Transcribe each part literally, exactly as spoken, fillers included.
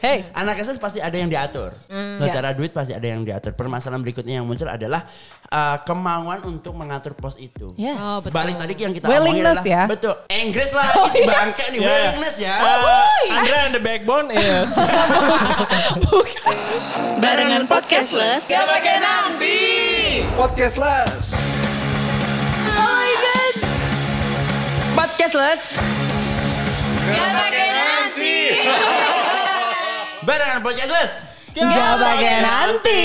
Hey, anak S S pasti ada yang diatur. Hmm. Secara yeah. duit pasti ada yang diatur. Permasalahan berikutnya yang muncul adalah uh, kemauan untuk mengatur pos itu. Yes. Oh, balik tadi yang kita omongin adalah ya? betul. Inggris lah, isi bangke nih, yeah. willingness ya. Uh, Andra and the Backbone is. Barengan Podcastless. Gak pakai nanti. Podcastless. Oh my god. Podcastless. Gak pakai nanti. Barengan Podcastless. Gak pakai nanti.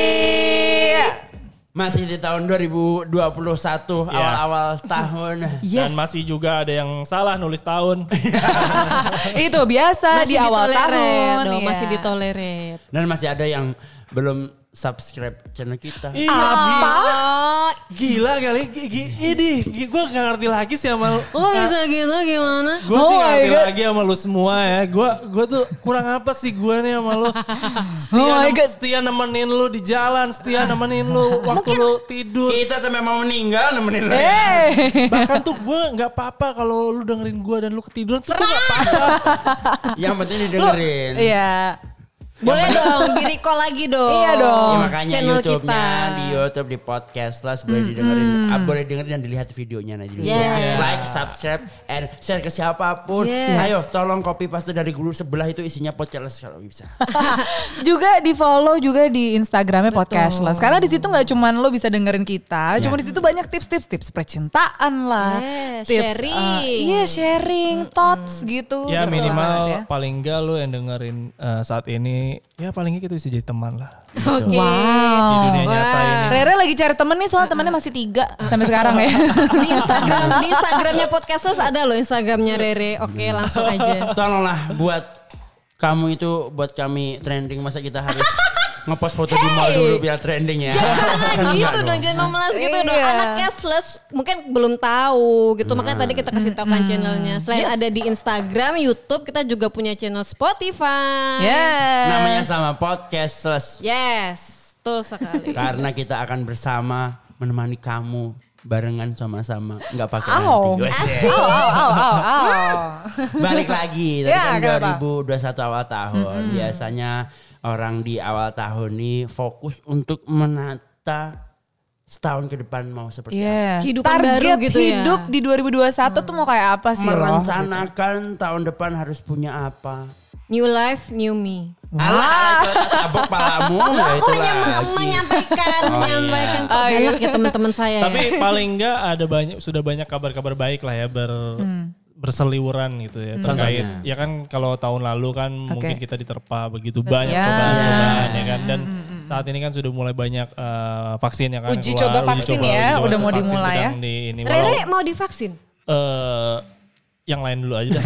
Masih di tahun dua ribu dua puluh satu yeah. awal-awal tahun. Yes. Dan masih juga ada yang salah nulis tahun. Itu biasa masih di awal tahun. Dong, masih ditolerir. Dan masih ada yang belum subscribe channel kita. Iya, apa? Gila kali. Ini gue gak ngerti lagi sih sama lu. Oh bisa gitu gimana? Gue oh sih gak ngerti God. lagi sama lu semua ya. Gue gue tuh kurang apa sih gue nih sama lu. Setia, oh nem- setia nemenin lu di jalan. Setia nemenin lu waktu lu tidur. Kita sampai mau meninggal nemenin lu. Hey. Bahkan tuh gue gak apa-apa kalau lu dengerin gue dan lu ketiduran tuh gue gak apa-apa. Yang penting didengerin. Lu, iya. Boleh dong, di recall lagi dong. Iya dong. Ya, makanya channel YouTube-nya kita. di YouTube, di Podcastless boleh mm-hmm. didengerin, ah, boleh dengerin dan dilihat videonya nanti. Yes. Like, subscribe, and share ke siapapun. Yes. Ayo, tolong copy paste dari guru sebelah itu isinya Podcastless kalau bisa. Juga di follow juga di Instagramnya Podcastless. Karena di situ nggak cuma lo bisa dengerin kita, yeah. cuma di situ banyak tips-tips, tips percintaan lah, yes, tips sharing, uh, iya sharing, mm-hmm. thoughts gitu. Ya gitu minimal ya. paling enggak lu yang dengerin uh, saat ini. Ya paling enggak kita bisa jadi teman lah. Gitu. Oke. Okay. Wow. Di dunia wow. nyata ini. Rere lagi cari temen nih soal temennya masih tiga sampai sekarang ya. Di Instagram, di Instagramnya Podcastless ada loh Instagramnya Rere. Oke okay, langsung aja. Tolonglah buat kamu itu, buat kami trending. Masa kita harus ngepost foto hey. di mall dulu biar trending ya. Jangan gitu dong, jangan memelas gitu iya. dong. Anak Cashless mungkin belum tahu gitu. Makanya nah. tadi kita kasih tahu kan channelnya. Selain yes. ada di Instagram, YouTube, kita juga punya channel Spotify. Yes. Namanya sama Podcastless. Yes, betul sekali. Karena kita akan bersama menemani kamu barengan sama-sama, nggak pakai oh. nanti. Oh, oh, oh, oh, oh. Balik lagi, tadi ya, kan kenapa? dua ribu dua puluh satu awal tahun. Mm-hmm. Biasanya orang di awal tahun ini fokus untuk menata setahun ke depan mau seperti yes. apa. Hidupan Target baru gitu hidup ya. di dua ribu dua puluh satu hmm. tuh mau kayak apa sih? Merencanakan gitu. Tahun depan harus punya apa. New life, new me. Alah, abok palamu. Lah aku hanya me- menyampaikan, oh, menyampaikan. Iya. Oh, enak ya teman-teman saya. Tapi ya. paling enggak ada banyak, sudah banyak kabar-kabar baik lah ya ber, hmm. berseliweran gitu ya. Hmm. Terkait, Contohnya. Ya kan kalau tahun lalu kan okay. mungkin kita diterpa begitu Betul. banyak yeah. cobaan-cobaan ya kan. Dan hmm. saat ini kan sudah mulai banyak uh, vaksin yang kan Uji keluar. coba vaksin uji coba, ya, uji udah mau dimulai ya. Di, ini, Rere mau divaksin? Uh, yang lain dulu aja dah.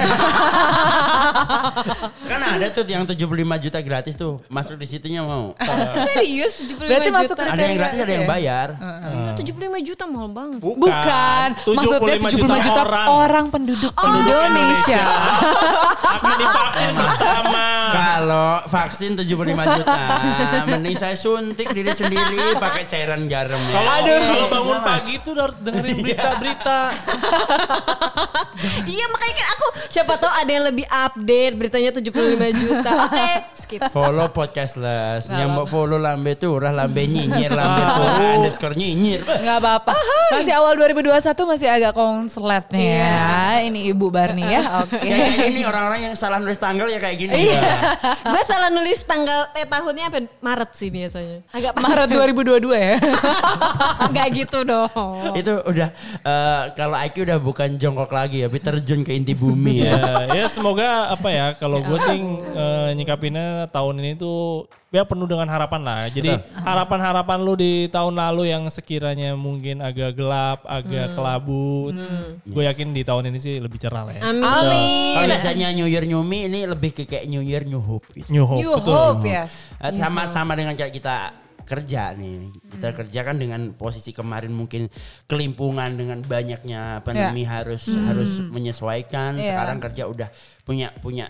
Kan ada tuh yang tujuh puluh lima juta gratis tuh. Masuk di situnya mau. Uh, Serius tujuh puluh lima Berarti juta? masuk ada yang gratis ada yang bayar. Uh, uh. tujuh puluh lima juta mahal banget. Bukan. Bukan. Maksudnya tujuh puluh lima juta orang, orang penduduk oh, Indonesia. Akan divaksin bersama. Kalau vaksin tujuh puluh lima juta, mending saya suntik diri sendiri pakai cairan garam ya. Kalau kalau bangun pagi tuh harus dengerin berita-berita. Iya makanya kan aku siapa tahu ada yang lebih update beritanya tujuh puluh lima juta. Oke, okay, skip. Follow Podcastless. Yang mau follow lambe tuh urah lambe nyinyir, lambe tuh underscore nyinyir. Enggak apa-apa. Masih awal dua ribu dua puluh satu masih agak konslet nih ya. Ini Ibu Barni ya. Oke. Okay. Ya, kayak gini orang-orang yang salah nulis tanggal ya kayak gini. Iya. Gue salah nulis tanggal eh tahunnya apa Maret sih biasanya. Agak Maret dua ribu dua puluh dua ya. Enggak gitu dong. Itu udah uh, kalau I Q udah bukan jongkok lagi ya, tapi terjun ke inti bumi ya. Ya semoga apa ya kalau gue sih uh, nyikapinnya tahun ini tuh ya penuh dengan harapan lah. Jadi Betul. harapan-harapan lu di tahun lalu yang sekiranya mungkin agak gelap, agak hmm. kelabu, hmm. gue yakin di tahun ini sih lebih cerah lah ya. Amin. Amin. Kalau biasanya New Year New Me ini lebih ke kayak New Year New Hope. Gitu. New Hope, New betul. Hope, yes. Sama-sama dengan kayak kita kerja nih. Kita hmm. kerja kan dengan posisi kemarin mungkin kelimpungan dengan banyaknya pandemi yeah. harus hmm. harus menyesuaikan. Yeah. Sekarang kerja udah punya punya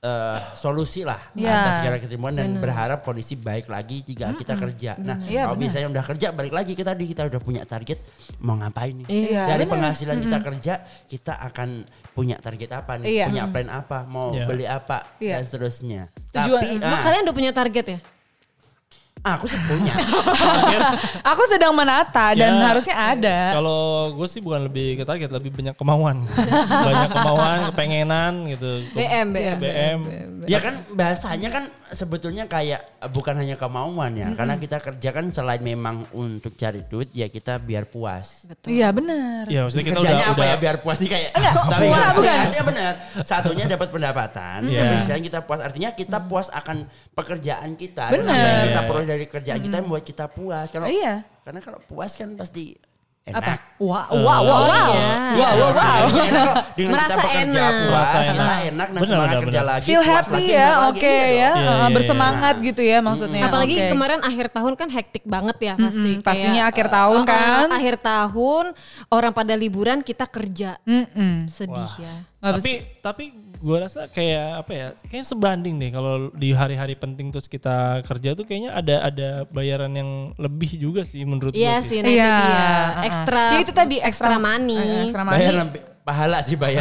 uh, solusi lah Ya. atas segala ketimpangan dan berharap kondisi baik lagi jika kita kerja. Nah, Iya, kalau benar. misalnya udah kerja balik lagi kita tadi kita udah punya target mau ngapain nih. Iya, Dari benar. penghasilan kita kerja kita akan punya target apa nih, Iya. punya plan apa, mau Iya. beli apa Iya. dan seterusnya. Tujuan- Tapi Lu ah, kalian udah punya target ya? aku sih punya. Aku sedang menata dan Ya, harusnya ada. Kalau gue sih bukan lebih ke target, lebih banyak kemauan. Banyak kemauan, kepengenan gitu. B M, B M. B M. Ya kan bahasanya kan sebetulnya kayak eh, bukan hanya kemauan ya, karena kita kerja kan selain memang untuk cari duit ya kita biar puas. Iya benar. Ya maksudnya kita Kerjanya udah, apa udah ya biar puas nih kayak kok tapi puas? kan Bukan. artinya benar. Satunya dapat pendapatan, Iya. tapi misalnya kita puas artinya kita puas akan pekerjaan kita. Dan Benar. apa yang kita Iya. peroleh dari kerjaan kita yang membuat kita puas. Kalau Iya. karena kalau puas kan pasti Apa? enak. Wah, wow, wow, wow. iya. Wow, wow, wow. Enak kalau dengan Merasa kita bekerja enak. puas, Merasa kita enak. enak dan Benar, semangat benar, kerja benar. lagi. Feel puas happy lagi, ya, enak lagi, oke iya ya. dong. Iya, Uh, iya, bersemangat gitu ya maksudnya. Apalagi Oke. kemarin akhir tahun kan hektik banget ya pasti. Mm-mm, pastinya Kayak, akhir tahun uh, uh, kan. Akhir tahun orang pada liburan kita kerja. Mm-mm. Sedih Wah. ya. Nggak tapi tapi gue rasa kayak apa ya? Kayaknya sebanding deh kalau di hari-hari penting terus kita kerja tuh kayaknya ada ada bayaran yang lebih juga sih menurut Iya gue sih, sih. nah itu Iya, dia. uh-uh. Ekstra. Ya itu tadi ekstra, extra money. uh, Ekstra Bayar money. sampai pahala sih bayar.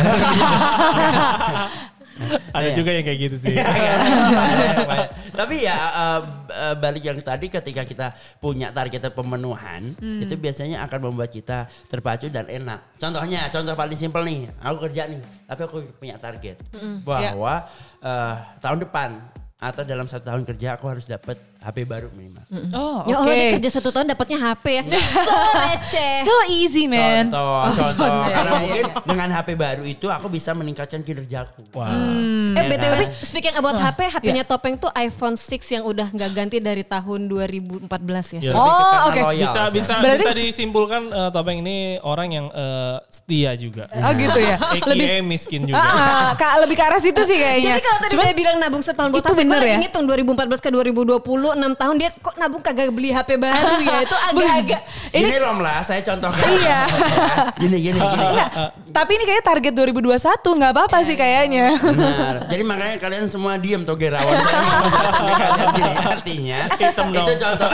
Ada Iya. juga yang kayak gitu sih. Tapi ya uh, uh, balik yang tadi ketika kita punya target pemenuhan itu biasanya akan membuat kita terpacu dan enak. Contohnya, contoh paling simpel nih, aku kerja nih, tapi aku punya target bahwa uh, tahun depan atau dalam satu tahun kerja aku harus dapat H P baru minimal. Oh, Ya oke. Allah dia kerja satu tahun dapatnya H P ya. So receh. So easy man. Contoh, contoh. contoh. Karena Iya, iya, mungkin dengan H P baru itu aku bisa meningkatkan kinerjaku. Wah. Eh Ya B T W kan? speaking about H P, H P-nya Topeng tuh iPhone enam yang udah nggak ganti dari tahun dua ribu empat belas ya. Ya. Lebih ke Oh, karena oke. loyal Bisa sih. bisa Berarti- bisa disimpulkan eh, Topeng ini orang yang eh, setia juga. Oh gitu ya. A K A miskin juga. Ah, Kak lebih ke arah situ sih kayaknya. Jadi kalau tadi dia bilang nabung setahun buat itu H P, bener gue ya? ngitung dua ribu empat belas ke dua ribu dua puluh, enam tahun dia kok nabung kagak beli H P baru ya. Itu agak-agak. Ini Rom lah, saya contohkan. Iya. Gini, gini, gini. Enggak, tapi ini kayaknya target dua ribu dua puluh satu nggak apa-apa sih kayaknya. Benar. Jadi makanya kalian semua diem Togerawan. Saya mau menjelaskan ke kalian gini. Artinya Hitam itu dong. contoh.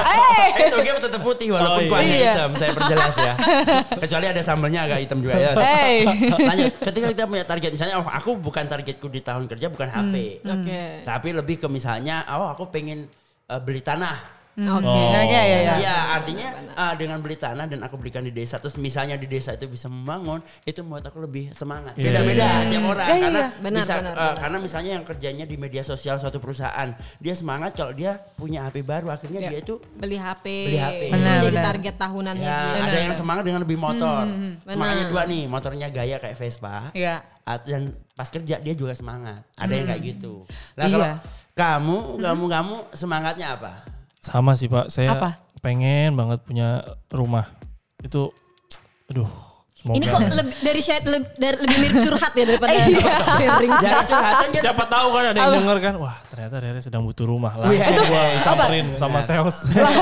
Eh Toge tetap putih walaupun Oh, iya. kuahnya Iya. hitam. Saya perjelas ya. Kecuali ada sambalnya agak hitam juga ya. Hey. Lanjut. Ketika kita punya target misalnya, oh aku bukan targetku di tahun kerja bukan H P. Oke. Tapi lebih ke misalnya, oh aku pengen uh, beli tanah. Oke. Oh. Nah, ya, ya, ya. Iya, artinya uh, dengan beli tanah dan aku belikan di desa, terus misalnya di desa itu bisa membangun, itu membuat aku lebih semangat. Iya, Beda-beda iya, tiap orang Iya, karena iya. Benar, bisa benar, uh, benar. karena misalnya yang kerjanya di media sosial suatu perusahaan, dia semangat kalau dia punya H P baru, akhirnya Ya. dia itu Beli H P. Beli H P. Itu Benar, jadi benar. target tahunannya ya, dia. ada yang semangat dengan lebih motor. Semangatnya benar. dua nih, motornya gaya kayak Vespa. Iya. At- Dan pas kerja dia juga semangat. Ada yang kayak gitu. Nah, Iya. kalau kamu, kamu, kamu semangatnya apa? Sama sih Pak, saya Apa? pengen banget punya rumah. Itu, aduh, semoga. Ini kok lebih dari shade lebih, dari, lebih mirip curhat ya daripada sharing. Jangan curhatan aja. Siapa tahu kan ada yang denger kan, wah ternyata Rere sedang butuh rumah lah. Iya. Itu gua Apa? samperin sama sales.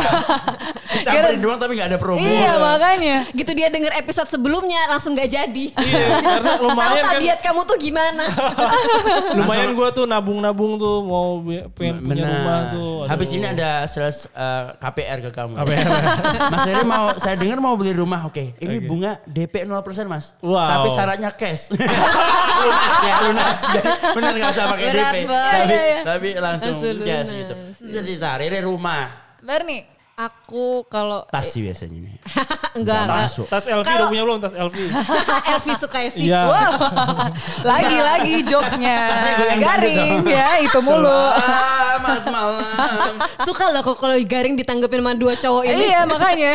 Samperin doang tapi gak ada promo. Iya makanya. Gitu dia denger episode sebelumnya langsung gak jadi. Iya, karena Tahu lumayan kan, tabiat kamu tuh gimana? lumayan gua tuh nabung-nabung tuh mau bi- pengen punya rumah tuh. Aduh. Habis ini ada sales uh, K P R ke kamu. K P R. Mas Rere mau, saya dengar mau beli rumah, oke. Ini Oke. bunga D P nol persen mas. Wow. Tapi syaratnya cash. lunas ya, lunas. Jadi bener gak usah pakai D P. Berat, Bos. Tapi, Iya, iya. tapi langsung Langsung cash lunas. gitu. Jadi tak, Rere rumah. Berni. Aku kalau Tas sih biasanya nih. enggak Nggak enggak. masuk. Tas L V Kalau- udah punya belum tas L V? Elvi Sukaisi. Iya. Lagi-lagi jokesnya goyang garing dangdut ya itu mulu. Selamat malam. Suka loh kok kalau garing ditanggepin sama dua cowok ini. Iya makanya.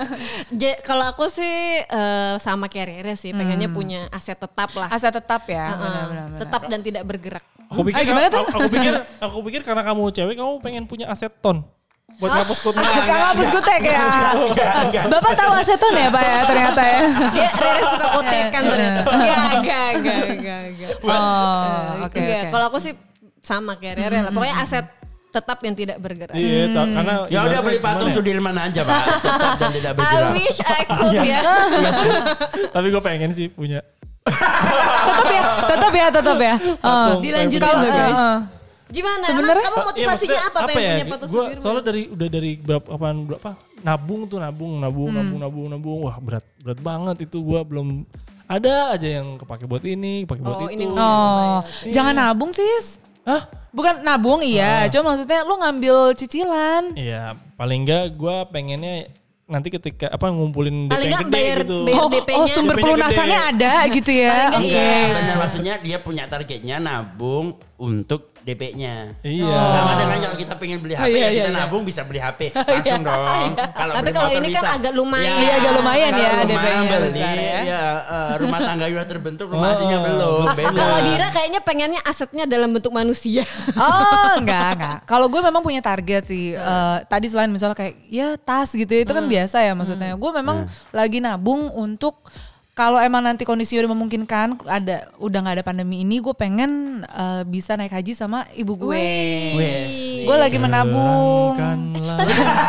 Je- kalau aku sih eh, sama kayak Rere sih, pengennya punya aset tetap lah. Aset tetap ya. Heeh. Benar-benar. Tetap dan tidak bergerak. Aku pikir, Ah, gimana tuh? aku, aku pikir, aku pikir karena kamu cewek, kamu pengen punya aset ton buat ngapus kode. Kang hapus gutek ya. Bapak tahu aseton ya Pak ya ternyata ya. Dia Rere suka kotekan ternyata. Enggak, enggak, enggak, enggak, enggak. Oh, oke Enggak, oke. kalau aku sih sama kayak Rere lah. Pokoknya aset tetap yang tidak bergerak. Iya, ta- karena Ya udah beli patung gimana ya? Sudirman aja pak. Tetap dan tidak I bergerak. wish I could ya. Tapi gue pengen sih punya. tetap ya, tetap ya, tetap ya. Uh, Dilanjutin kalau- loh, guys. uh, uh. Gimana? Sebenarnya- Emang kamu Iya, motivasinya maksudnya apa pengen ya? punya Pato Gua Sudirman? soalnya dari udah dari berapa apaan berapa nabung tuh nabung nabung Hmm. nabung nabung nabung wah berat berat banget itu gua belum ada aja yang kepake buat ini, kepake buat Oh, itu. ini Oh, jangan nabung sis. Hah? Bukan nabung iya, cuma maksudnya lu ngambil cicilan. Iya, paling enggak gua pengennya nanti ketika apa ngumpulin D P Paling yang nggak gede bayar- gitu. bayar Oh, D P-nya. oh sumber D P-nya pelunasannya gede. ada gitu ya. Paling nggak Enggak, Iya. benar maksudnya dia punya targetnya nabung untuk D P-nya. Iya. Sama dengan kalau kita pengen beli H P, Oh, iya, ya iya, kita iya. nabung bisa beli H P langsung dong. Kalau Tapi beli kalau motor ini kan bisa. agak lumayan. Iya, agak lumayan kalau ya rumah D P-nya beli, besar ya. ya, eh, rumah tangga udah terbentuk, rumah Oh. aslinya belum. Ah, Beda. kalau Dira kayaknya pengennya asetnya dalam bentuk manusia. Oh enggak enggak. Kalau gue memang punya target sih. Eh, tadi selain misalnya kayak ya tas gitu ya, itu kan biasa ya maksudnya. Gue memang lagi nabung untuk kalau emang nanti kondisi udah memungkinkan, ada udah nggak ada pandemi ini, gue pengen eh, bisa naik haji sama ibu gue. Wes. Gue lagi menabung. Terangkanlah.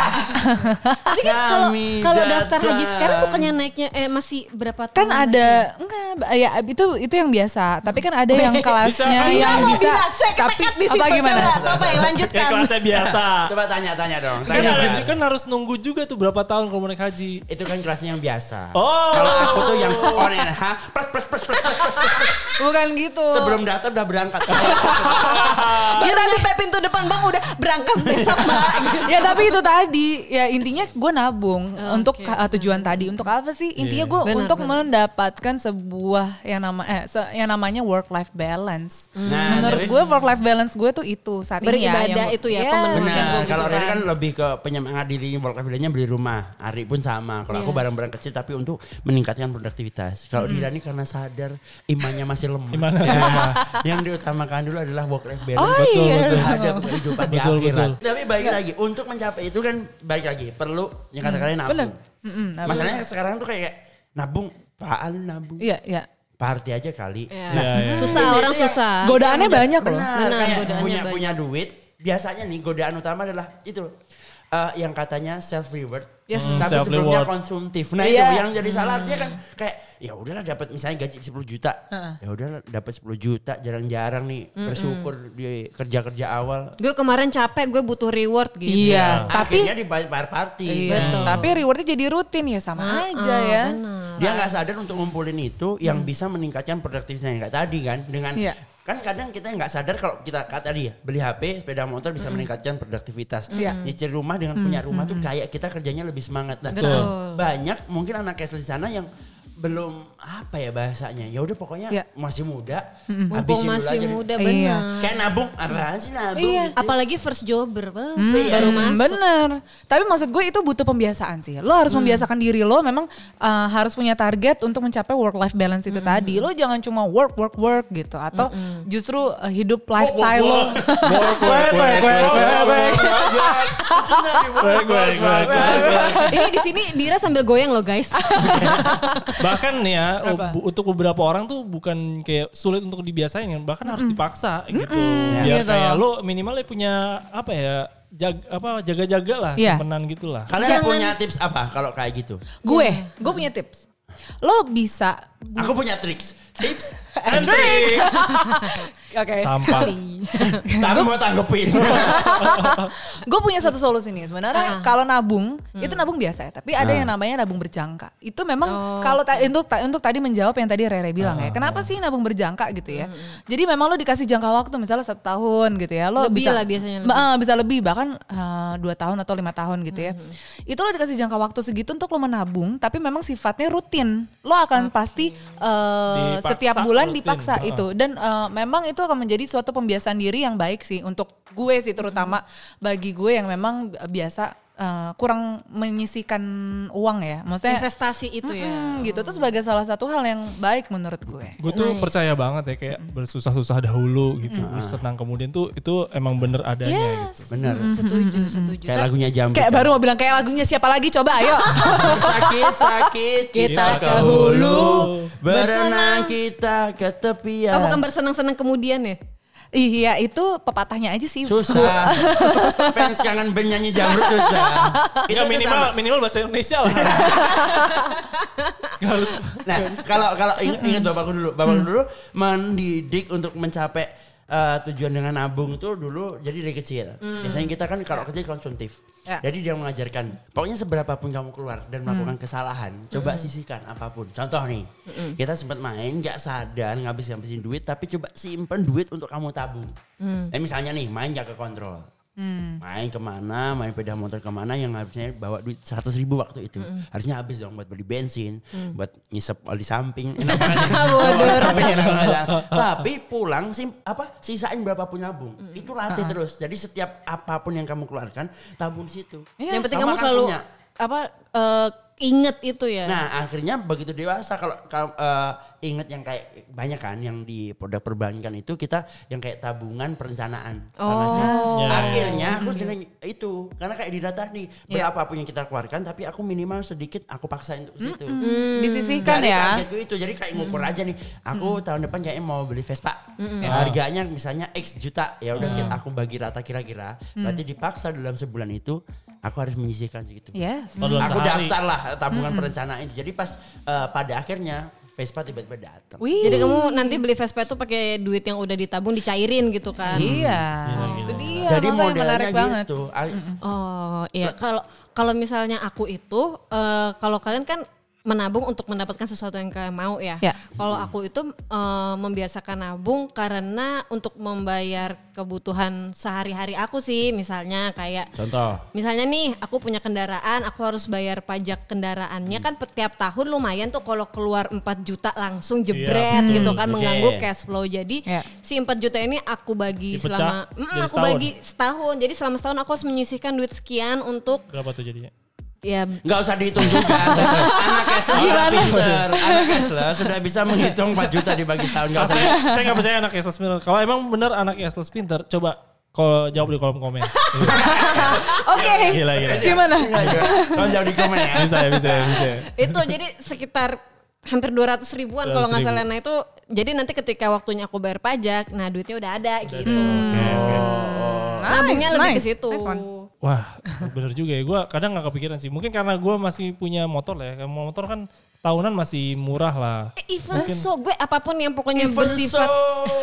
Tapi kan kalau Kami kalau daftar haji datang. sekarang bukannya naiknya eh masih berapa tahun? Kan ada enggak ya itu itu yang biasa. Tapi kan ada yang kelasnya Bisa. yang Bisa, bisa. bisa. Saya Tapi ketekat di situ. apa gimana? Coba, apa yang Kayak lanjutkan? kelasnya biasa. Coba tanya-tanya dong. Kan, Tanya. ada- kan harus nunggu juga tuh berapa tahun kalau mau naik haji. Itu kan kelasnya yang biasa. Oh. Kalau aku tuh yang on and ha, plus plus plus plus plus. plus. Bukan gitu. Sebelum daftar udah berangkat. Ya tapi sampai pintu depan bang udah berangkat besok mbak. Ya tapi itu tadi ya intinya gue nabung Oh, untuk oke. uh, tujuan tadi untuk apa sih intinya gue Benar, untuk benar. mendapatkan sebuah yang nama eh se- yang namanya work life balance. Nah, Menurut tapi- gue work life balance gue tuh itu saat ini ya. Beribadah yang- itu ya, Yes. pemenuhan Benar, gue kalau gitu Riri kan. kan lebih ke penyemangat diri work life balance-nya beli rumah. Ari pun sama. Kalau aku Yes. barang-barang kecil tapi untuk meningkatkan produktivitas. Kalau Dira ini karena sadar imannya masih lemah. Imannya Ya, lemah. Yang diutamakan dulu adalah work life balance. Oh, Betul, iya. betul. Ada kehidupan di Betul, akhirat. betul. Tapi baik lagi untuk mencapai itu kan baik lagi perlu yang kata-katanya nabung. Bener. Mm-mm, nabung. Masalahnya sekarang tuh kayak nabung, Pak Al nabung. Iya iya. Party aja kali. Ya. Iya, iya. Susah Itu- orang itu yang- susah. Godaannya Benar, banyak loh. Benar, Benar, kayak godaannya punya banyak. punya duit. Biasanya nih godaan utama adalah itu eh, yang katanya self reward. Yes. Hmm, Tapi self sebelumnya reward. konsumtif. Nah Iya. itu yang jadi salah dia kan kayak ya udahlah dapat misalnya gaji sepuluh juta. Ya udahlah dapat sepuluh juta jarang-jarang nih bersyukur di kerja-kerja awal. Gue kemarin capek gue butuh reward gitu. Iya. Tapi Akhirnya dibayar party. iya. Betul. Tapi rewardnya jadi rutin ya sama Ah, aja ah, ya. benar. Dia nggak sadar untuk ngumpulin itu yang bisa meningkatkan produktivitasnya kayak tadi kan dengan Iya. kan kadang kita nggak sadar kalau kita kata tadi ya beli H P sepeda motor bisa meningkatkan produktivitas. Iya. Nyicil rumah dengan punya rumah tuh kayak kita kerjanya lebih semangat. Nah, Betul. banyak mungkin anak S L di sana yang belum apa ya bahasanya. Ya udah pokoknya Iya. masih muda, Mumpung habisin dulu masih aja. muda Iya. benar. Kayak nabung, apaan sih nabung? Iya. gitu. Apalagi first jobber, Bang. Hmm, baru masuk. Bener. Tapi maksud gue itu butuh pembiasaan sih. Lo harus membiasakan diri lo memang uh, harus punya target untuk mencapai work life balance itu tadi. Lo jangan cuma work work work gitu atau justru uh, hidup lifestyle lo. Work, work, work, work, work, work, work. Baik, baik, baik, baik, baik. Ini di sini Dira sambil goyang loh guys. Bahkan nih ya Apa? bu- untuk beberapa orang tuh bukan kayak sulit untuk dibiasain kan, bahkan harus dipaksa gitu. Biar Gitu. kayak lo minimalnya punya apa ya jag, apa jaga-jaga lah, Iya. simpenan gitu lah. Kalian Jangan- punya tips apa kalau kayak gitu? Gue, gue punya tips. Lo bisa Aku punya triks. Tips and trick. Oke. Sampah. tapi mau tanggepin. Gue punya satu solusi nih sebenarnya. Ah. Kalau nabung itu nabung biasa ya, tapi ada yang namanya nabung berjangka. Itu memang kalau ta- untuk ta- untuk tadi menjawab yang tadi Rere bilang ya. Kenapa sih nabung berjangka gitu ya? Jadi memang lo dikasih jangka waktu misalnya satu tahun gitu ya. Lo Lebih bisa lah biasanya, Ba- eh, bisa lebih bahkan eh, dua tahun atau lima tahun gitu ya. Itu lo dikasih jangka waktu segitu untuk lo menabung, tapi memang sifatnya rutin. Lo akan pasti eh, Dipaksa, setiap bulan rutin. dipaksa Heeh. itu. Dan eh, memang itu akan menjadi suatu pembiasaan diri yang baik sih untuk gue sih terutama bagi gue yang memang biasa eh, kurang menyisihkan uang ya. Maksudnya Investasi itu ya. mm, gitu tuh sebagai salah satu hal yang baik menurut gue. Gue tuh percaya banget ya kayak bersusah-susah dahulu gitu, bersenang kemudian tuh itu emang bener adanya gitu. Bener. Setuju, setuju. Kayak lagunya Jambi. Kayak baru mau bilang kayak lagunya siapa lagi coba ayo. Sakit-sakit Kita ke hulu, berenang kita ke tepian. Oh bukan bersenang-senang kemudian ya? Iya itu pepatahnya aja sih. Susah. Fans kangen band nyanyi jamrut susah. Ya minimal minimal bahasa Indonesia lah. Gak harus. Nah kalau kalau ingat, ingat bapakku dulu, bapakku dulu mendidik untuk mencapai uh, tujuan dengan nabung itu dulu jadi dari kecil. Mm. Biasanya kita kan kalau kecil konsumtif. Ya. Jadi dia mengajarkan, pokoknya seberapa pun kamu keluar dan melakukan mm. kesalahan, coba mm. sisihkan apapun. Contoh nih, mm. kita sempat main gak sadar ngabis-ngabisin duit, tapi coba simpen duit untuk kamu tabung. Mm. Eh, misalnya nih main gak ke kontrol. Hmm. Main kemana, main sepeda motor kemana yang harusnya bawa duit seratus ribu waktu itu. Hmm. Harusnya habis dong buat beli bensin, hmm. buat ngisep oli samping. Enak banget. Oli samping enak banget. Tapi pulang sim, apa sisain berapapun nabung. Hmm. Itu latih uh-huh. terus. Jadi setiap apapun yang kamu keluarkan, tabung di situ. Ya. Yang penting kamu selalu punya. apa uh, inget itu ya. Nah akhirnya begitu dewasa kalau kalau uh, inget yang kayak banyak kan yang di produk perbankan itu kita yang kayak tabungan perencanaan. Oh. Ya, akhirnya ya. aku seneng itu karena kayak di data nih ya. berapapun yang kita keluarkan tapi aku minimal sedikit aku paksain untuk situ. Mm-hmm. Disisihkan dari ya. Targetku itu jadi kayak ngukur aja nih. Aku mm-hmm. tahun depan kayaknya mau beli Vespa. Mm-hmm. Ya, harganya misalnya X juta. Ya udah mm-hmm. aku bagi rata kira-kira. Mm-hmm. Berarti dipaksa dalam sebulan itu aku harus menyisihkan segitu. Yes. Oh, aku daftar lah tabungan mm-hmm. perencanaan itu. Jadi pas uh, pada akhirnya Vespa tiba-tiba datang. Jadi kamu nanti beli Vespa itu pakai duit yang udah ditabung dicairin gitu kan? Iya. Hmm. Itu dia. Jadi modelnya menarik banget. gitu. Oh iya. Kalau kalau misalnya aku itu, uh, kalau kalian kan menabung untuk mendapatkan sesuatu yang kalian mau ya. ya. Kalau aku itu uh, membiasakan nabung karena untuk membayar kebutuhan sehari-hari aku sih. Misalnya kayak. Contoh. Misalnya nih aku punya kendaraan, aku harus bayar pajak kendaraannya hmm. kan setiap tahun lumayan tuh kalau keluar empat juta langsung jebret yeah. gitu kan. Hmm. Mengganggu okay. cash flow. Jadi yeah. si empat juta ini aku bagi Dipecah selama. Mm, aku setahun. bagi setahun. Jadi selama setahun aku harus menyisihkan duit sekian untuk. Berapa tuh jadinya? Ya, nggak usah dihitung juga. Anak Kesla sudah pinter. Anak Kesla sudah bisa menghitung empat juta dibagi tahun. Nggak usah. Saya, saya nggak percaya anak Kesla pinter. Kalau emang benar anak Kesla pinter, coba kalau jawab di kolom komen. Oke. Gila gila. Gimana? Kalau jawab di komen ya. Bisa ya, bisa ya, bisa. Itu jadi sekitar hampir dua ratus ribuan kalau nggak salah. Nah itu jadi nanti ketika waktunya aku bayar pajak, nah duitnya udah ada gitu. Oke oke. Nabungnya lebih ke nice. situ. Nice Wah bener juga ya, gue kadang gak kepikiran sih. Mungkin karena gue masih punya motor lah ya. Motor kan tahunan masih murah lah. Eh, even Mungkin. so gue apapun yang pokoknya even bersifat. So.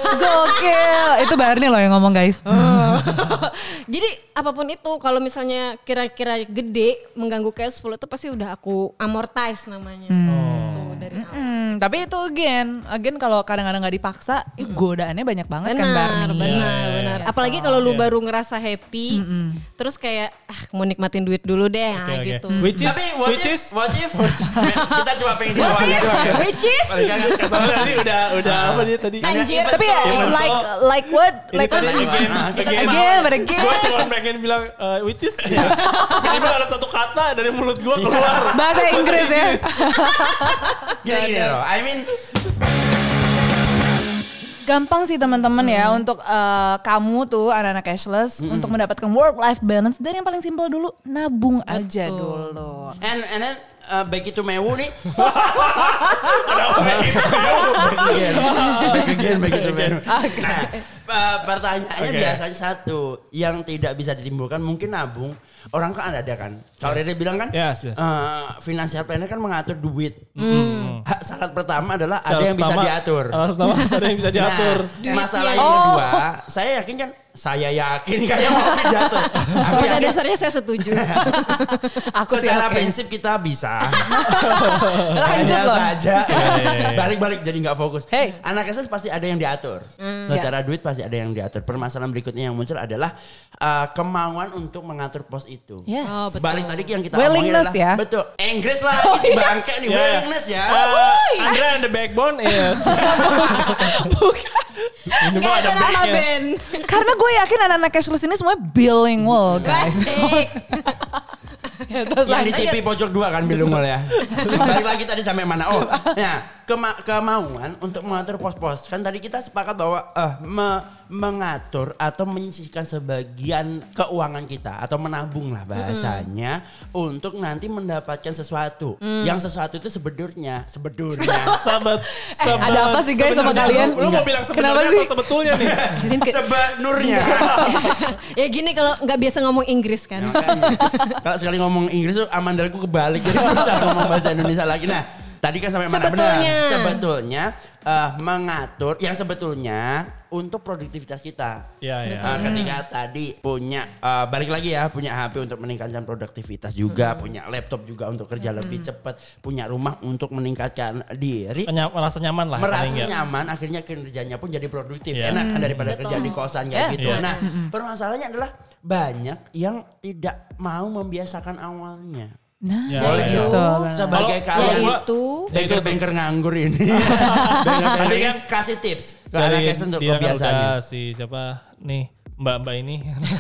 Gokil. Itu Barney loh yang ngomong guys. Oh. Jadi apapun itu kalau misalnya kira-kira gede mengganggu cash flow itu pasti udah aku amortize namanya. Hmm. Tuh, dari awal. Hmm, tapi itu again, again kalau kadang-kadang gak dipaksa, mm. godaannya banyak banget benar, kan Barney. Benar, yeah. benar. Apalagi kalau lu yeah. baru ngerasa happy, mm-mm. terus kayak ah mau nikmatin duit dulu deh, okay, nah, okay. gitu. Which is, tapi what which if, is, what if, kita cuma pengen di bawah gitu. Which is, tadi udah udah apa dia tadi? Anjir. Tapi ya, like like what? Like what? Again, again, again, but again. Gue cuma pengen bilang uh, which is, ya. Minimal ada satu kata dari mulut gue keluar. Bahasa Inggris ya. Gini-gini loh, I mean. Gampang sih teman-teman hmm. ya untuk uh, kamu tuh anak-anak cashless hmm. untuk mendapatkan work life balance. Dan yang paling simpel dulu nabung Betul. aja dulu. And and then uh, back itu mewu nih. Ada apa back itu mewu? Back again, back itu mewu. Nah, uh, pertanyaannya okay. biasanya satu yang tidak bisa ditimbulkan mungkin nabung. Orang kan ada kan. Kalau yes. Rere bilang kan, yes, yes. Uh, financial planner kan mengatur duit. Hmm. Syarat pertama adalah syarat ada yang pertama, bisa diatur. Syarat pertama ada yang bisa diatur. Nah, masalah yang kedua, oh. saya yakin kan, saya yakin kayak mau diatur. Pada dasarnya saya setuju. Aku secara okay. prinsip kita bisa. Lanjut loh. saja. Balik-balik jadi nggak fokus. Hey. Anak S S pasti ada yang diatur. Hmm. Secara yeah. duit pasti ada yang diatur. Permasalahan berikutnya yang muncul adalah uh, kemauan untuk mengatur pos itu. Yes. Oh, balik tadi yang kita willingness omongin adalah ya. Betul. Inggris lah oh, isi bangke nih yeah. willingness ya. Uh, Andra and the Backbone is. Bukan. Ini mah ada band. Karena gue yakin anak-anak cashless ini semua bilingual guys. Ya, yang di T V pojok dua kan bilingual ya. Balik lagi tadi sampai mana? Oh, ya. kema- kemauan untuk mengatur pos-pos. Kan tadi kita sepakat bahwa uh, me- mengatur atau menyisihkan sebagian keuangan kita atau menabung lah bahasanya mm. untuk nanti mendapatkan sesuatu. Mm. Yang sesuatu itu sebetulnya, sebetulnya. Sahabat, Eh, ada apa sih guys sama kalian? Lu mau bilang Kenapa sebenarnya sih? apa sebetulnya nih? Sebenarnya. Ya gini kalau nggak biasa ngomong Inggris kan. Nah, makanya. Kalau sekali ngomong Inggris tuh amandalku kebalik jadi susah ngomong bahasa Indonesia lagi. Nah, tadi kan sampai mana benar? Sebetulnya. Sebetulnya uh, mengatur yang sebetulnya untuk produktivitas kita. Iya, iya. Uh, ketika tadi punya uh, balik lagi ya, punya H P untuk meningkatkan produktivitas juga, hmm. punya laptop juga untuk kerja hmm. lebih cepat, punya rumah untuk meningkatkan diri. Ny- merasa nyaman lah. Merasa paling nyaman, akhirnya kinerjanya pun jadi produktif. Yeah. Enak kan Hmm, daripada betul. kerja di kosan kayak Yeah. gitu. Yeah. Nah, permasalahannya adalah banyak yang tidak mau membiasakan awalnya. Nah, Ya, Boleh ya. dong. Betul. Sebagai Kalau- kalian kalau Yaitu banker-banker nganggur ini. Banker-banker Tadi ini kan kasih tips ke Dari anak untuk dia kan kebiasaannya. udah si siapa nih mbak-mbak ini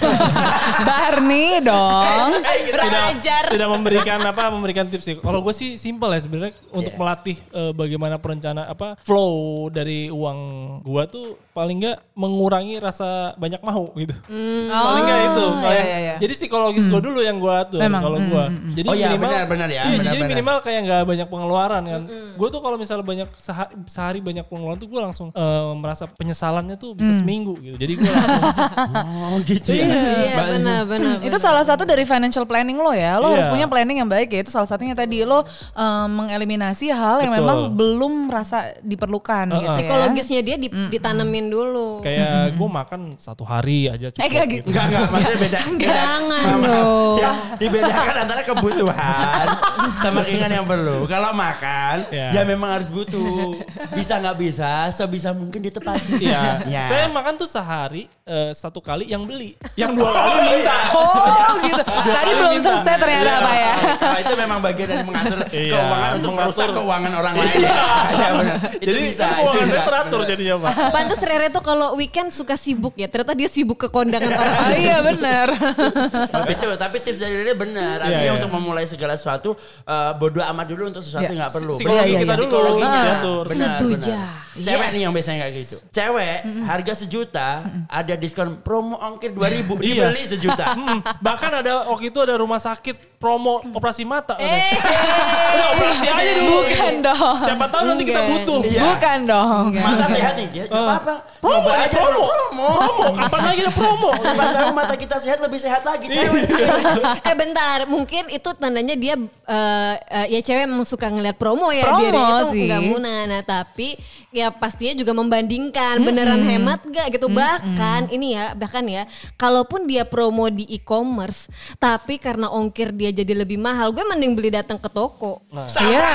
Barney dong. sudah sudah memberikan apa memberikan tips sih. Kalau gue sih simple ya sebenarnya untuk Yeah. melatih eh, bagaimana perencana apa flow dari uang gue tuh paling nggak mengurangi rasa banyak mau gitu. Paling nggak itu. Oh, Paling- iya, iya, iya. Jadi psikologis gue dulu yang gue atur Memang, kalau mm, gue. mm, mm. Jadi Oh iya, minimal benar-benar ya, iya, jadi benar-benar. minimal kayak nggak banyak pengeluaran kan. Gue tuh kalau misalnya banyak sehari, sehari banyak pengeluaran tuh gue langsung eh, merasa penyesalannya tuh bisa seminggu gitu. Jadi gue langsung Oh gitu ya. iya benar-benar. Itu salah satu dari financial planning lo ya. Lo Iya. harus punya planning yang baik ya. Itu salah satunya tadi lo um, mengeliminasi hal yang Betul. memang belum merasa diperlukan Uh-uh. gitu ya. Psikologisnya dia di- ditanemin dulu. kayak gue makan satu hari aja cukup. Eh, kayak gitu. Enggak, enggak, maksudnya beda. beda. Jangan Mama, dong. Ya, dibedakan antara kebutuhan sama keinginan yang perlu. Kalau makan, Ya. ya memang harus butuh. Bisa nggak bisa, sebisa mungkin ditepati. Iya, Ya. saya makan tuh sehari eh, satu kali yang beli, yang dua kali minta. Oh gitu. Tadi belum selesai ternyata apa ya. Nah, itu memang bagian dari mengatur Iya, keuangan untuk mengatur. merusak keuangan orang lain. Ya, ya benar. Itu Jadi bisa. kan itu keuangan bisa. saya teratur Benar. jadinya Pak. Pantes Rere tuh kalau weekend suka sibuk ya. Ternyata dia sibuk ke kondangan orang Oh, lain. iya benar. Tapi itu, tapi tips dari dia benar. Artinya Iya, iya. untuk memulai segala sesuatu uh, bodoh amat dulu untuk sesuatu Iya. yang nggak perlu. Psikologi Benar, kita iya, dulu, psikologinya. diatur. Benar, Setuju. benar. Cewek Yes. nih yang biasanya kayak gitu. Cewek harga sejuta ada diskon promo ongkir dua ribu Iya. dibeli sejuta. Hmm, bahkan ada waktu itu ada rumah sakit promo operasi mata. Eh, Udah operasi aja dulu. Bukan dong. Siapa tahu nanti kita Enggak. butuh. Iya. Bukan dong. Mata sehat nih, ya, nggak apa-apa. Promo Coba nih, aja promo. dulu, promo. Promo, kapan lagi ada promo? Siapa tahu mata kita sehat lebih sehat lagi. Cewek. eh bentar, mungkin itu tandanya dia eh, eh, ya cewek emang suka ngeliat promo ya Promo dia itu sih. nggak muna. Nah tapi ya pastinya juga membandingkan beneran hemat gak gitu. Bahkan ini ya bahkan ya kalaupun dia promo di e-commerce tapi karena ongkir dia jadi lebih mahal, gue mending beli datang ke toko. Iya.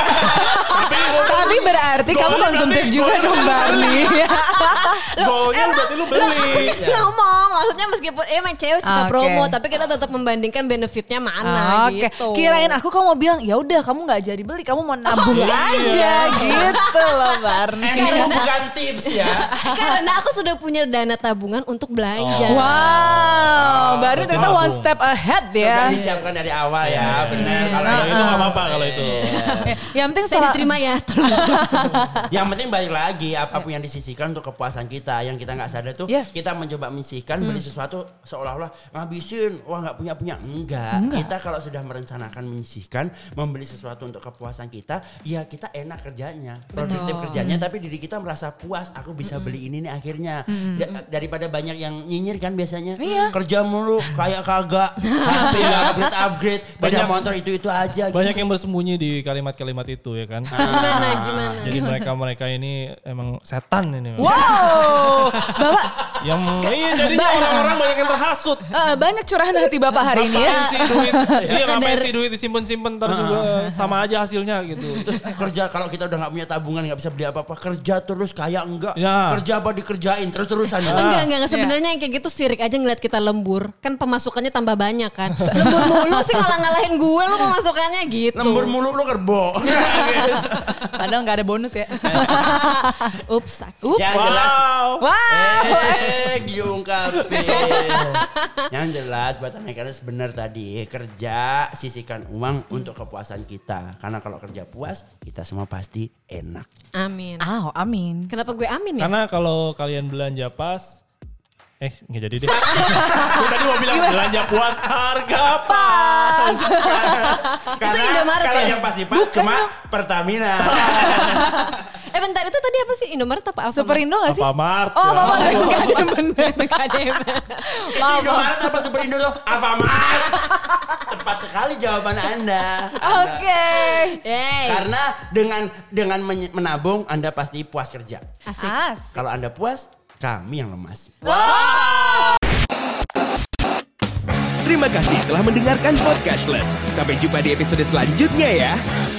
Tapi berarti kamu konsumtif juga dong Barney. Goalnya berarti lu beli. Aku ngomong maksudnya meskipun emang cewek suka Oke. promo tapi kita tetap membandingkan benefitnya mana Oke, gitu. kirain aku kamu mau bilang ya udah kamu nggak jadi beli, kamu mau nabung aja gitu loh Barney. Eh, ini bukan tips ya. Karena aku sudah punya dana tabungan untuk belanja. Wow, Barney ternyata Nabung. one step ahead Sudah ya. disiapkan dari awal ya. Benar. Kalau Kalau itu itu nggak apa-apa kalau itu. Eh, Yang penting Saya setelah diterima ya. tolong. yang penting balik lagi apapun yang disisihkan untuk kepuasan kita yang kita nggak sadar tuh Yes. kita mencoba menyisihkan beli sesuatu seolah-olah ngabisin wah nggak punya punya enggak. Enggak. Kita kalau sudah merencanakan menyisihkan membeli sesuatu untuk kepuasan kita ya kita enak kerjanya produktif kerjanya tapi diri kita merasa puas aku bisa beli ini nih akhirnya. Da- daripada banyak yang nyinyir kan biasanya Iya. kerja mulu kayak kagak H P nggak upgrade upgrade beda Banyak- motor itu itu aja gitu. Banyak yang bersembunyi di kalimat-kalimat itu ya kan. Gimana gimana? Jadi mereka-mereka ini emang setan ini. wow, Bapak Yang iya jadinya orang-orang banyak yang terhasut. eh, banyak curahan hati Bapak hari ini ya. Ngapain sih duit? Iya ngapain Sekadar- sih duit disimpan-simpan ntar juga sama aja hasilnya gitu. Terus kerja kalau kita udah nggak punya tabungan nggak bisa beli apa-apa kerja terus kayak enggak Ya. kerja apa dikerjain terus terusan Enggak, enggak, enggak. Sebenarnya yang kayak gitu sirik aja ngeliat kita lembur. Kan kan pemasukannya tambah banyak kan. Lembur mulu sih ngalah-ngalahin gue lu pemasukannya gitu. Lembur mulu lu kerbo. Padahal gak ada bonus ya. Ups. Ups. Yang jelas. Wow. Eh, diungkapin. Yang jelas buat anak-anak benar tadi. Kerja, sisihkan uang untuk kepuasan kita. Karena kalau kerja puas, kita semua pasti enak. Amin. Ah, amin. Kenapa gue amin ya? Karena kalau kalian belanja pas, eh nggak jadi deh. Gue tadi mau bilang belanja puas harga pas. Karena Indomaret kalau ya? yang pasti pas Bukan cuma dong. Pertamina. Eh bentar itu tadi apa sih? Indomaret apa Alfamart? Super Indo gak sih? Alfamart. Oh, Alfamart. Ya. Gak ada yang bener. Gak ada yang bener. Itu Indomaret apa Super Indo tuh? Alfamart. Tepat sekali jawaban Anda. Oke. Yeay. Karena dengan dengan men- menabung Anda pasti puas kerja. Asik. As. Kalau Anda puas, kami yang lemas. Terima kasih telah mendengarkan Podcastless. Sampai jumpa di episode selanjutnya ya.